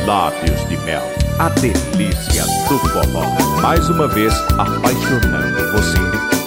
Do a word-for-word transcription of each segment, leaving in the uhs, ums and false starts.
Lábios de Mel, a delícia do forró. Mais uma vez apaixonando você.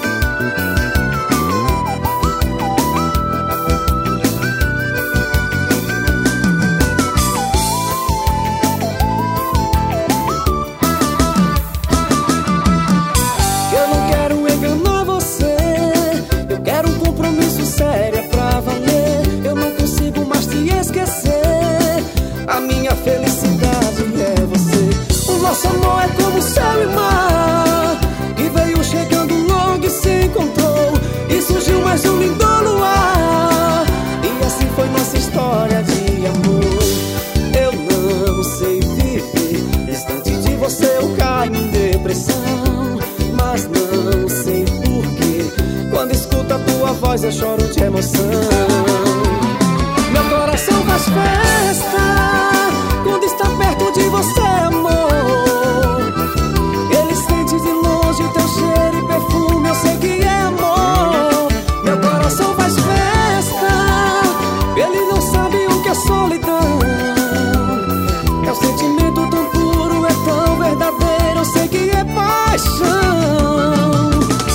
Eu não quero enganar você, eu quero um compromisso sério, é pra valer. Eu não consigo mais te esquecer, a minha felicidade é você. O nosso amor é como céu e mar, que veio chegando logo e se encontrou, e surgiu mais um lindo luar, e assim foi nossa história de amor. Eu não sei viver distante de você, eu caio em depressão, mas não sei porquê, quando escuto a tua voz eu choro de emoção. Meu coração faz festa quando está perto de você, amor. Ele sente de longe o teu cheiro e perfume, eu sei que é amor. Meu coração faz festa, ele não sabe o que é solidão. É um sentimento tão puro, é tão verdadeiro, eu sei que é paixão.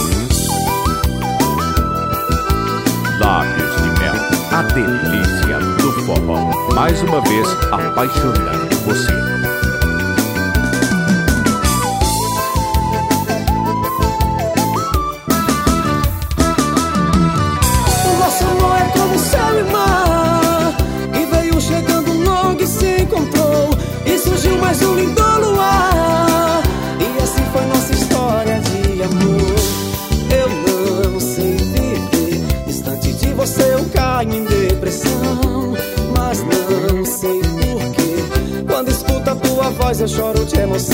Lábios de Mel, a delícia do forró. Mais uma vez apaixonando você. O nosso amor é como céu e mar, que veio chegando logo e se encontrou, e surgiu mais um lindo luar, e assim foi nossa história de amor. Eu não sei viver distante de você, eu caio em depressão, mas não sei porquê, quando escuto a tua voz eu choro de emoção.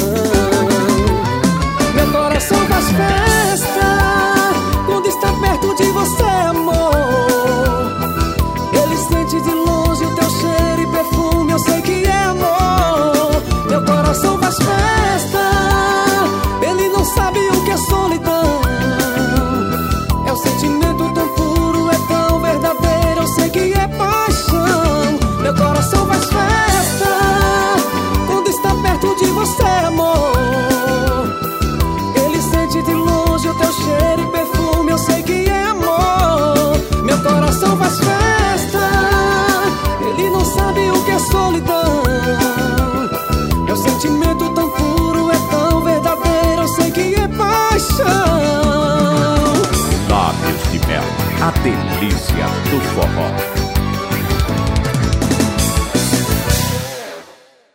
Meu coração faz festa quando está perto de você, amor. Ele sente de longe o teu cheiro e perfume, eu sei que é amor. Meu coração faz festa, ele não sabe o que é solidão. É um sentimento tão puro, é tão verdadeiro, eu sei que é paixão. Meu coração faz festa quando está perto de você, amor. Ele sente de longe o teu cheiro e perfume, eu sei que é amor. Meu coração faz festa, ele não sabe o que é solidão.